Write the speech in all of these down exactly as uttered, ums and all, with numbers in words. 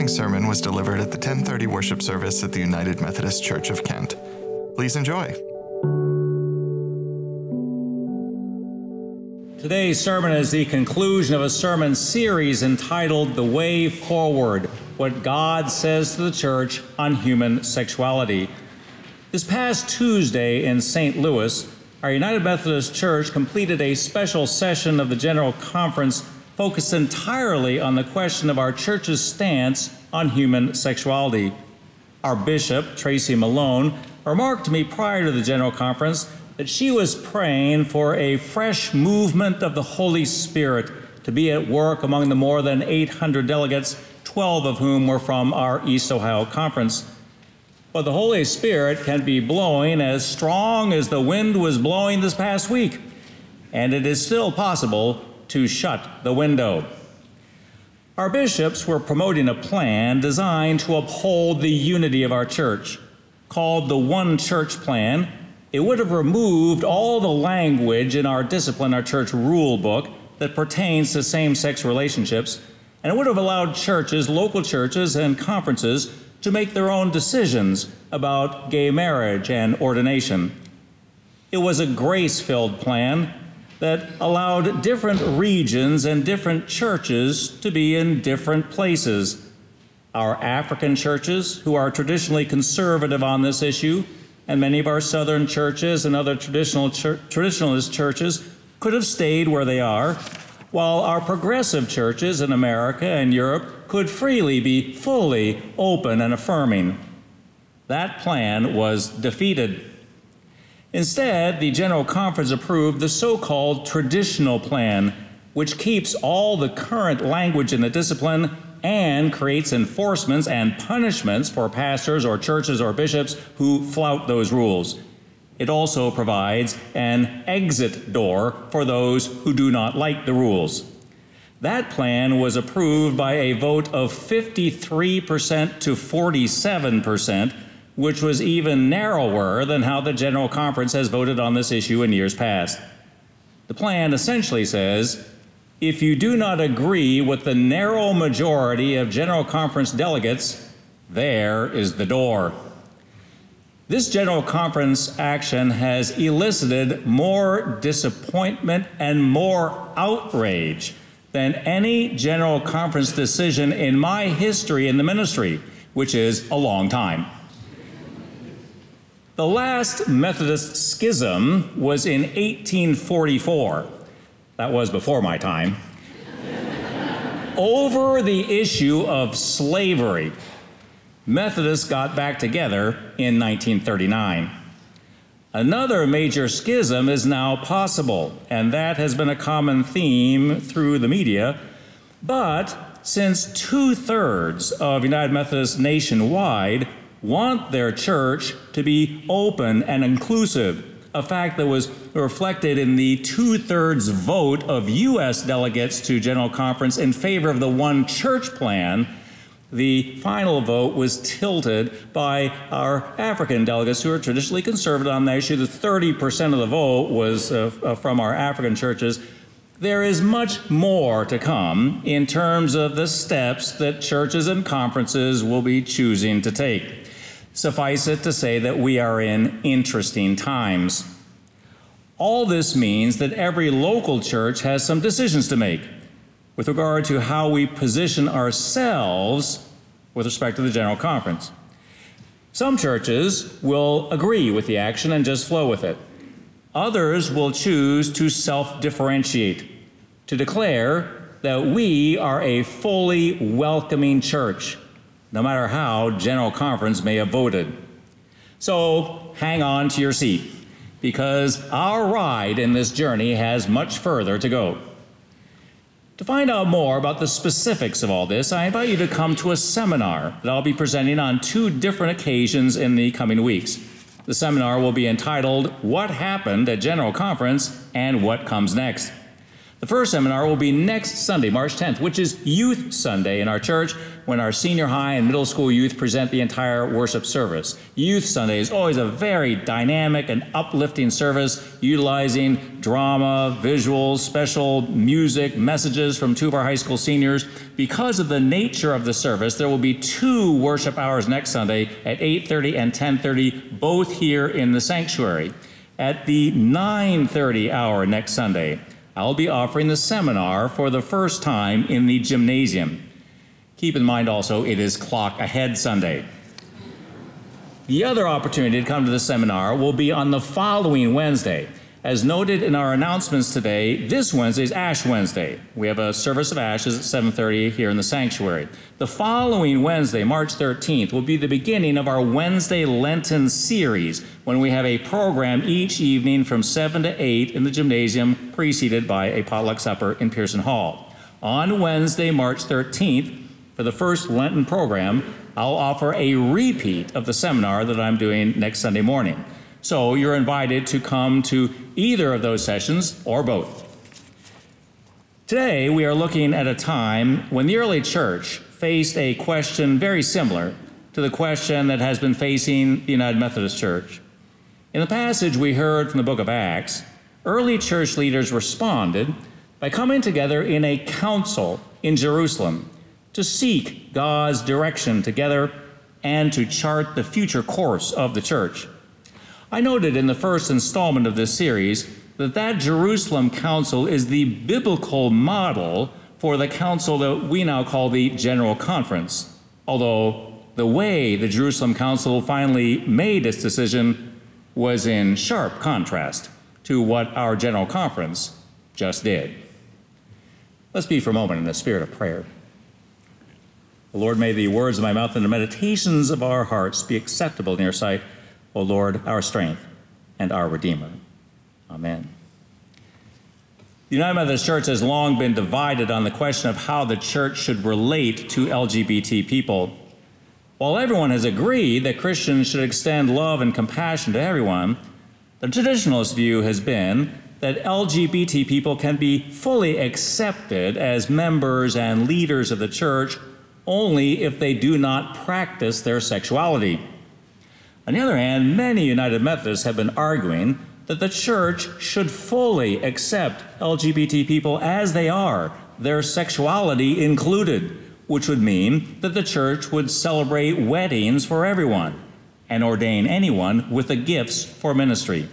following sermon was delivered at the ten thirty worship service at the United Methodist Church of Kent. Please enjoy. Today's sermon is the conclusion of a sermon series entitled The Way Forward, What God Says to the Church on Human Sexuality. This past Tuesday in Saint Louis, our United Methodist Church completed a special session of the General Conference focused entirely on the question of our church's stance on human sexuality. Our bishop, Tracy Malone, remarked to me prior to the General Conference that she was praying for a fresh movement of the Holy Spirit to be at work among the more than eight hundred delegates, twelve of whom were from our East Ohio Conference. But the Holy Spirit can be blowing as strong as the wind was blowing this past week, and it is still possible to shut the window. Our bishops were promoting a plan designed to uphold the unity of our church. Called the One Church Plan, it would have removed all the language in our discipline, our church rule book, that pertains to same-sex relationships, and it would have allowed churches, local churches, and conferences to make their own decisions about gay marriage and ordination. It was a grace-filled plan that allowed different regions and different churches to be in different places. Our African churches, who are traditionally conservative on this issue, and many of our Southern churches and other traditional chur- traditionalist churches could have stayed where they are, while our progressive churches in America and Europe could freely be fully open and affirming. That plan was defeated. Instead, the General Conference approved the so-called traditional plan, which keeps all the current language in the discipline and creates enforcements and punishments for pastors or churches or bishops who flout those rules. It also provides an exit door for those who do not like the rules. That plan was approved by a vote of fifty-three percent to forty-seven percent, which was even narrower than how the General Conference has voted on this issue in years past. The plan essentially says, if you do not agree with the narrow majority of General Conference delegates, there is the door. This General Conference action has elicited more disappointment and more outrage than any General Conference decision in my history in the ministry, which is a long time. The last Methodist schism was in eighteen forty-four. That was before my time. Over the issue of slavery, Methodists got back together in nineteen thirty-nine. Another major schism is now possible, and that has been a common theme through the media. But since two-thirds of United Methodists nationwide want their church to be open and inclusive, a fact that was reflected in the two-thirds vote of U S delegates to General Conference in favor of the One Church Plan, the final vote was tilted by our African delegates who are traditionally conservative on that issue. The thirty percent of the vote was uh, from our African churches. There is much more to come in terms of the steps that churches and conferences will be choosing to take. Suffice it to say that we are in interesting times. All this means that every local church has some decisions to make with regard to how we position ourselves with respect to the General Conference. Some churches will agree with the action and just flow with it. Others will choose to self-differentiate, to declare that we are a fully welcoming church, no matter how General Conference may have voted. So hang on to your seat, because our ride in this journey has much further to go. To find out more about the specifics of all this, I invite you to come to a seminar that I'll be presenting on two different occasions in the coming weeks. The seminar will be entitled, What Happened at General Conference and What Comes Next? The first seminar will be next Sunday, March tenth, which is Youth Sunday in our church, when our senior high and middle school youth present the entire worship service. Youth Sunday is always a very dynamic and uplifting service, utilizing drama, visuals, special music, messages from two of our high school seniors. Because of the nature of the service, there will be two worship hours next Sunday at eight thirty and ten thirty, both here in the sanctuary. At the nine thirty hour next Sunday, I'll be offering the seminar for the first time in the gymnasium. Keep in mind also, it is Clock Ahead Sunday. The other opportunity to come to the seminar will be on the following Wednesday. As noted in our announcements today, this Wednesday is Ash Wednesday. We have a service of ashes at seven thirty here in the sanctuary. The following Wednesday, March thirteenth, will be the beginning of our Wednesday Lenten series, when we have a program each evening from seven to eight in the gymnasium, preceded by a potluck supper in Pearson Hall. On Wednesday, March thirteenth, for the first Lenten program, I'll offer a repeat of the seminar that I'm doing next Sunday morning. So you're invited to come to either of those sessions or both. Today, we are looking at a time when the early church faced a question very similar to the question that has been facing the United Methodist Church. In the passage we heard from the book of Acts, early church leaders responded by coming together in a council in Jerusalem to seek God's direction together and to chart the future course of the church. I noted in the first installment of this series that that Jerusalem council is the biblical model for the council that we now call the General Conference, although the way the Jerusalem council finally made its decision was in sharp contrast to what our General Conference just did. Let's be for a moment in the spirit of prayer. The Lord, may the words of my mouth and the meditations of our hearts be acceptable in your sight, O Lord, our strength and our Redeemer. Amen. The United Methodist Church has long been divided on the question of how the church should relate to L G B T people. While everyone has agreed that Christians should extend love and compassion to everyone, the traditionalist view has been that L G B T people can be fully accepted as members and leaders of the church only if they do not practice their sexuality. On the other hand, many United Methodists have been arguing that the church should fully accept L G B T people as they are, their sexuality included, which would mean that the church would celebrate weddings for everyone and ordain anyone with the gifts for ministry.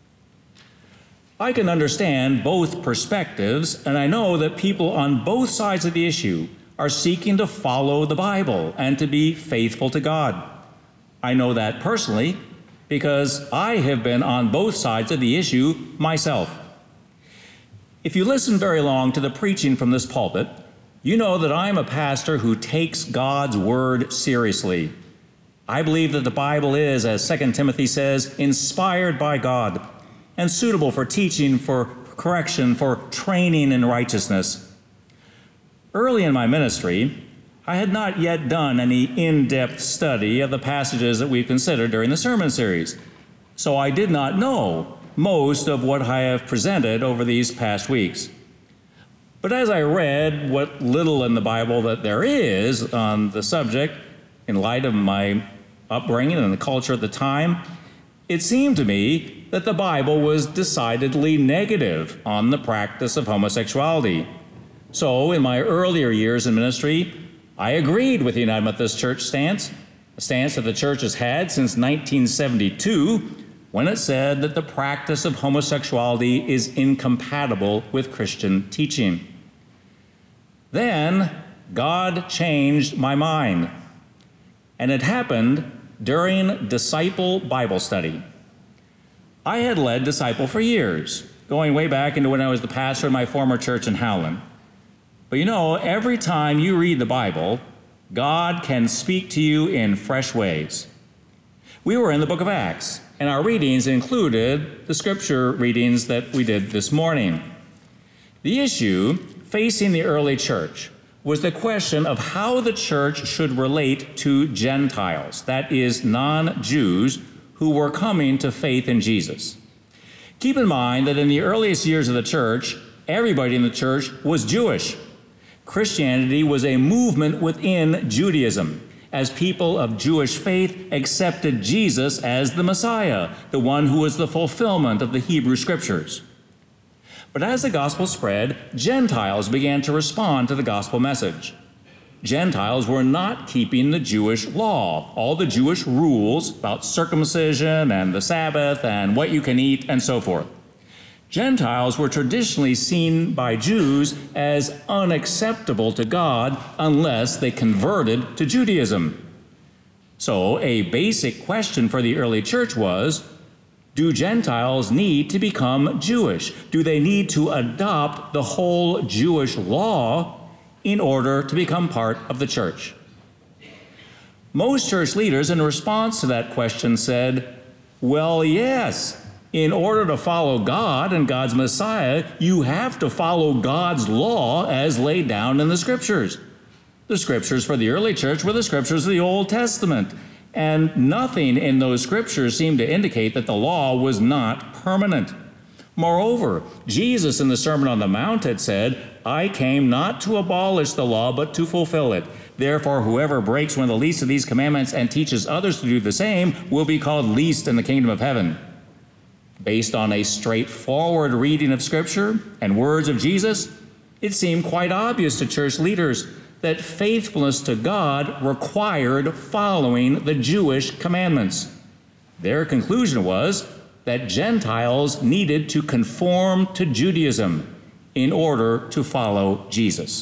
I can understand both perspectives, and I know that people on both sides of the issue are seeking to follow the Bible and to be faithful to God. I know that personally because I have been on both sides of the issue myself. If you listen very long to the preaching from this pulpit, you know that I'm a pastor who takes God's word seriously. I believe that the Bible is, as Second Timothy says, inspired by God and suitable for teaching, for correction, for training in righteousness. Early in my ministry, I had not yet done any in-depth study of the passages that we've considered during the sermon series, so I did not know most of what I have presented over these past weeks. But as I read what little in the Bible that there is on the subject, in light of my upbringing and the culture at the time, it seemed to me that the Bible was decidedly negative on the practice of homosexuality. So in my earlier years in ministry, I agreed with the United Methodist Church stance, a stance that the church has had since nineteen seventy-two, when it said that the practice of homosexuality is incompatible with Christian teaching. Then God changed my mind, and it happened during Disciple Bible study. I had led Disciple for years, going way back into when I was the pastor of my former church in Howland. But you know, every time you read the Bible, God can speak to you in fresh ways. We were in the book of Acts, and our readings included the scripture readings that we did this morning. The issue facing the early church was the question of how the church should relate to Gentiles, that is, non-Jews who were coming to faith in Jesus. Keep in mind that in the earliest years of the church, everybody in the church was Jewish. Christianity was a movement within Judaism, as people of Jewish faith accepted Jesus as the Messiah, the one who was the fulfillment of the Hebrew Scriptures. But as the gospel spread, Gentiles began to respond to the gospel message. Gentiles were not keeping the Jewish law, all the Jewish rules about circumcision and the Sabbath and what you can eat and so forth. Gentiles were traditionally seen by Jews as unacceptable to God unless they converted to Judaism. So a basic question for the early church was, do Gentiles need to become Jewish? Do they need to adopt the whole Jewish law in order to become part of the church? Most church leaders in response to that question said, well, yes. In order to follow God and God's Messiah, you have to follow God's law as laid down in the Scriptures. The Scriptures for the early church were the Scriptures of the Old Testament, and nothing in those Scriptures seemed to indicate that the law was not permanent. Moreover, Jesus in the Sermon on the Mount had said, I came not to abolish the law, but to fulfill it. Therefore, whoever breaks one of the least of these commandments and teaches others to do the same will be called least in the kingdom of heaven. Based on a straightforward reading of Scripture and words of Jesus, it seemed quite obvious to church leaders that faithfulness to God required following the Jewish commandments. Their conclusion was that Gentiles needed to conform to Judaism in order to follow Jesus.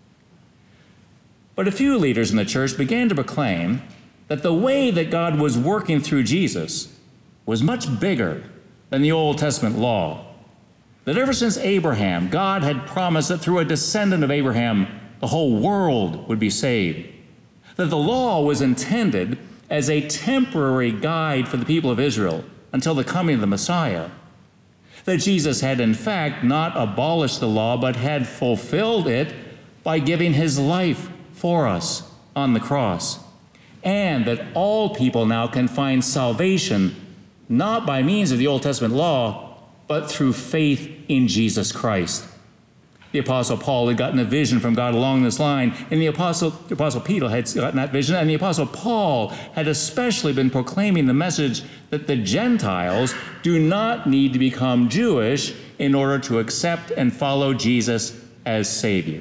But a few leaders in the church began to proclaim that the way that God was working through Jesus was much bigger than the Old Testament law. That ever since Abraham, God had promised that through a descendant of Abraham, the whole world would be saved. That the law was intended as a temporary guide for the people of Israel until the coming of the Messiah. That Jesus had in fact not abolished the law, but had fulfilled it by giving his life for us on the cross. And that all people now can find salvation not by means of the Old Testament law, but through faith in Jesus Christ. The Apostle Paul had gotten a vision from God along this line, and the Apostle, the Apostle Peter had gotten that vision, and the Apostle Paul had especially been proclaiming the message that the Gentiles do not need to become Jewish in order to accept and follow Jesus as Savior.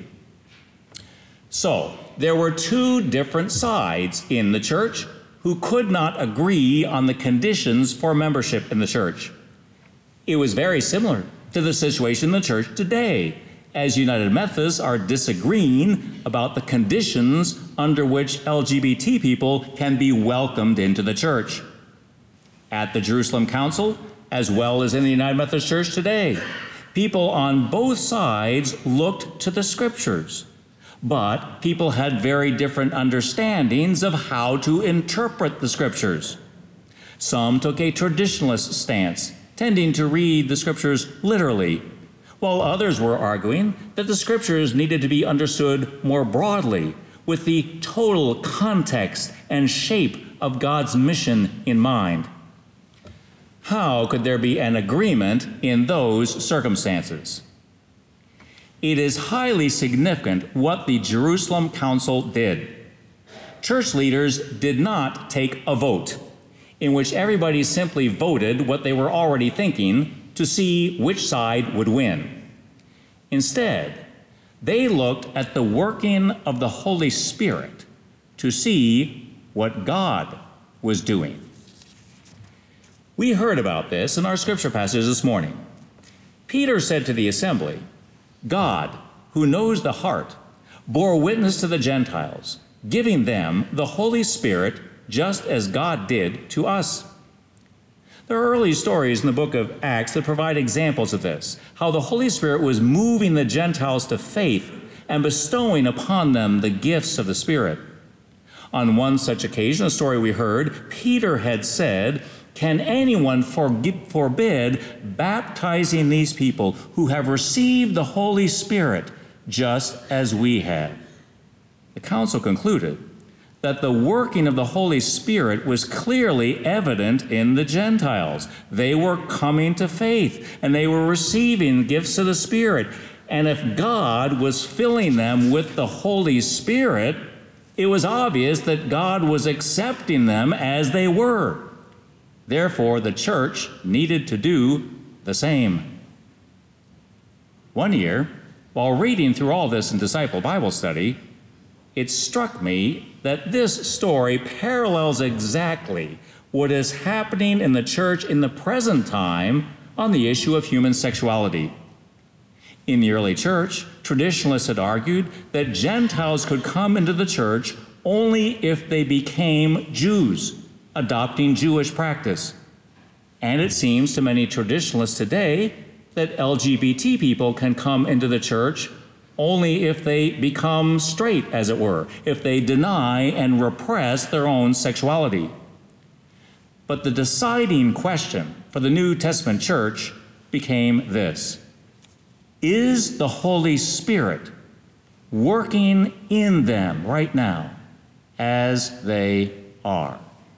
So, there were two different sides in the church who could not agree on the conditions for membership in the church. It was very similar to the situation in the church today, as United Methodists are disagreeing about the conditions under which L G B T people can be welcomed into the church. At the Jerusalem Council, as well as in the United Methodist Church today, people on both sides looked to the Scriptures. But people had very different understandings of how to interpret the Scriptures. Some took a traditionalist stance, tending to read the Scriptures literally, while others were arguing that the Scriptures needed to be understood more broadly, with the total context and shape of God's mission in mind. How could there be an agreement in those circumstances? It is highly significant what the Jerusalem Council did. Church leaders did not take a vote, in which everybody simply voted what they were already thinking to see which side would win. Instead, they looked at the working of the Holy Spirit to see what God was doing. We heard about this in our scripture passage this morning. Peter said to the assembly, God, who knows the heart, bore witness to the Gentiles, giving them the Holy Spirit just as God did to us. There are early stories in the book of Acts that provide examples of this, how the Holy Spirit was moving the Gentiles to faith and bestowing upon them the gifts of the Spirit. On one such occasion, a story we heard, Peter had said, can anyone forbid baptizing these people who have received the Holy Spirit just as we have? The council concluded that the working of the Holy Spirit was clearly evident in the Gentiles. They were coming to faith, and they were receiving gifts of the Spirit. And if God was filling them with the Holy Spirit, it was obvious that God was accepting them as they were. Therefore, the church needed to do the same. One year, while reading through all this in Disciple Bible Study, it struck me that this story parallels exactly what is happening in the church in the present time on the issue of human sexuality. In the early church, traditionalists had argued that Gentiles could come into the church only if they became Jews, adopting Jewish practice. And it seems to many traditionalists today that L G B T people can come into the church only if they become straight, as it were, if they deny and repress their own sexuality. But the deciding question for the New Testament church became this: is the Holy Spirit working in them right now as they are?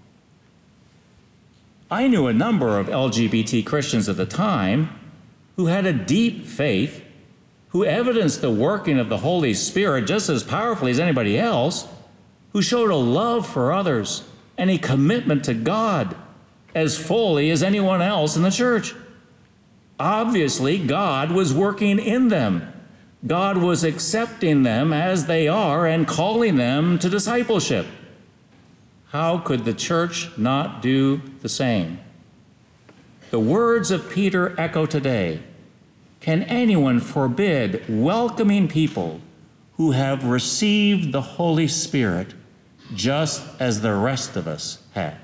I knew a number of L G B T Christians at the time who had a deep faith, who evidenced the working of the Holy Spirit just as powerfully as anybody else, who showed a love for others and a commitment to God as fully as anyone else in the church. Obviously, God was working in them. God was accepting them as they are and calling them to discipleship. How could the church not do the same? The words of Peter echo today. Can anyone forbid welcoming people who have received the Holy Spirit just as the rest of us have?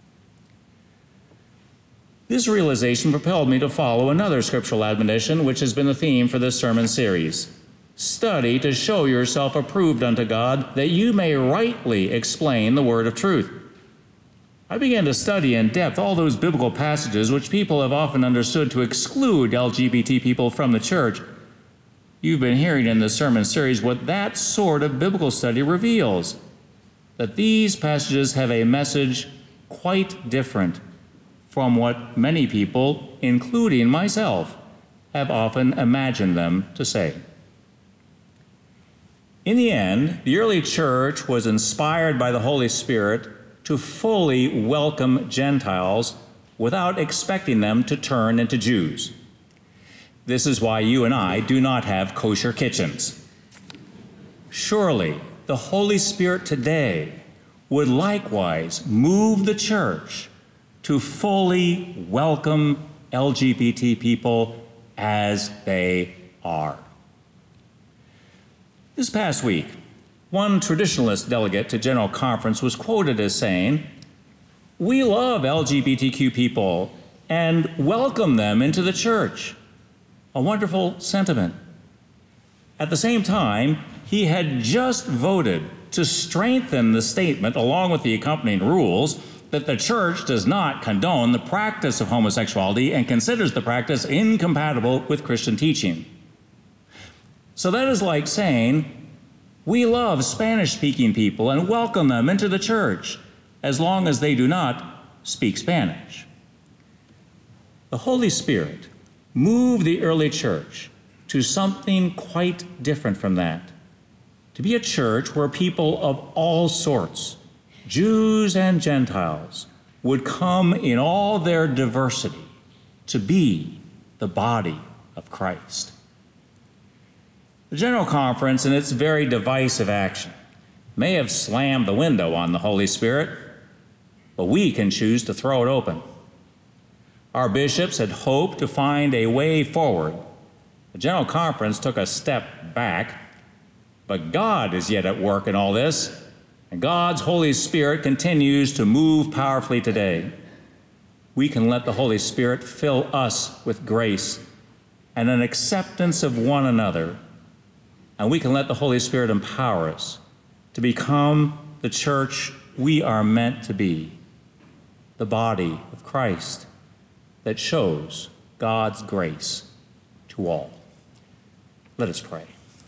This realization propelled me to follow another scriptural admonition, which has been the theme for this sermon series. Study to show yourself approved unto God, that you may rightly explain the word of truth. I began to study in depth all those biblical passages which people have often understood to exclude L G B T people from the church. You've been hearing in this sermon series what that sort of biblical study reveals, that these passages have a message quite different from what many people, including myself, have often imagined them to say. In the end, the early church was inspired by the Holy Spirit to fully welcome Gentiles without expecting them to turn into Jews. This is why you and I do not have kosher kitchens. Surely, the Holy Spirit today would likewise move the church to fully welcome L G B T people as they are. This past week, one traditionalist delegate to General Conference was quoted as saying, "We love L G B T Q people and welcome them into the church." A wonderful sentiment. At the same time, he had just voted to strengthen the statement, along with the accompanying rules, that the church does not condone the practice of homosexuality and considers the practice incompatible with Christian teaching. So that is like saying, we love Spanish-speaking people and welcome them into the church as long as they do not speak Spanish. The Holy Spirit moved the early church to something quite different from that, to be a church where people of all sorts, Jews and Gentiles, would come in all their diversity to be the body of Christ. The General Conference, in its very divisive action, may have slammed the window on the Holy Spirit, but we can choose to throw it open. Our bishops had hoped to find a way forward. The General Conference took a step back, but God is yet at work in all this, and God's Holy Spirit continues to move powerfully today. We can let the Holy Spirit fill us with grace and an acceptance of one another, and we can let the Holy Spirit empower us to become the church we are meant to be, the body of Christ that shows God's grace to all. Let us pray.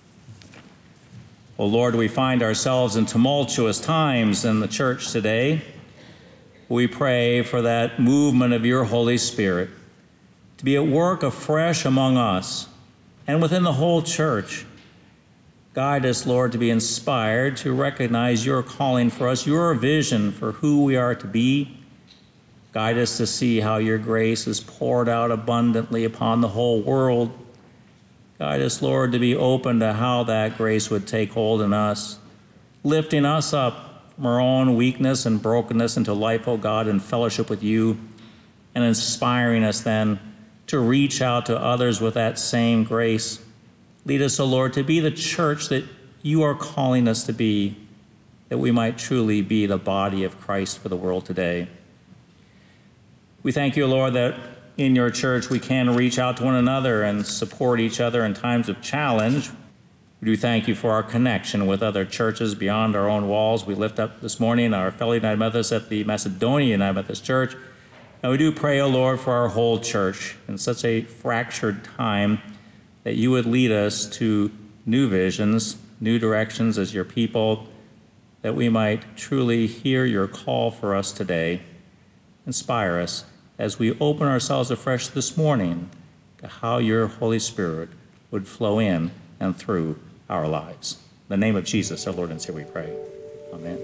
O Lord, we find ourselves in tumultuous times in the church today. We pray for that movement of your Holy Spirit to be at work afresh among us, and within the whole church. Guide us, Lord, to be inspired to recognize your calling for us, your vision for who we are to be. Guide us to see how your grace is poured out abundantly upon the whole world. Guide us, Lord, to be open to how that grace would take hold in us, lifting us up from our own weakness and brokenness into life, O God, in fellowship with you, and inspiring us then to reach out to others with that same grace. Lead us, O Lord, to be the church that you are calling us to be, that we might truly be the body of Christ for the world today. We thank you, Lord, that in your church we can reach out to one another and support each other in times of challenge. We do thank you for our connection with other churches beyond our own walls. We lift up this morning our fellow United Methodists at the Macedonia United Methodist Church. And we do pray, O Lord, for our whole church in such a fractured time, that you would lead us to new visions, new directions as your people, that we might truly hear your call for us today. Inspire us as we open ourselves afresh this morning to how your Holy Spirit would flow in and through our lives. In the name of Jesus, our Lord and Savior, we pray. Amen.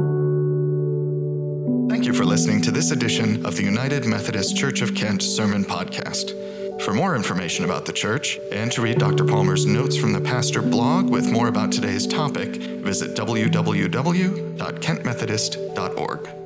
Thank you for listening to this edition of the United Methodist Church of Kent Sermon Podcast. For more information about the church and to read Doctor Palmer's notes from the Pastor blog with more about today's topic, visit w w w dot kent methodist dot org.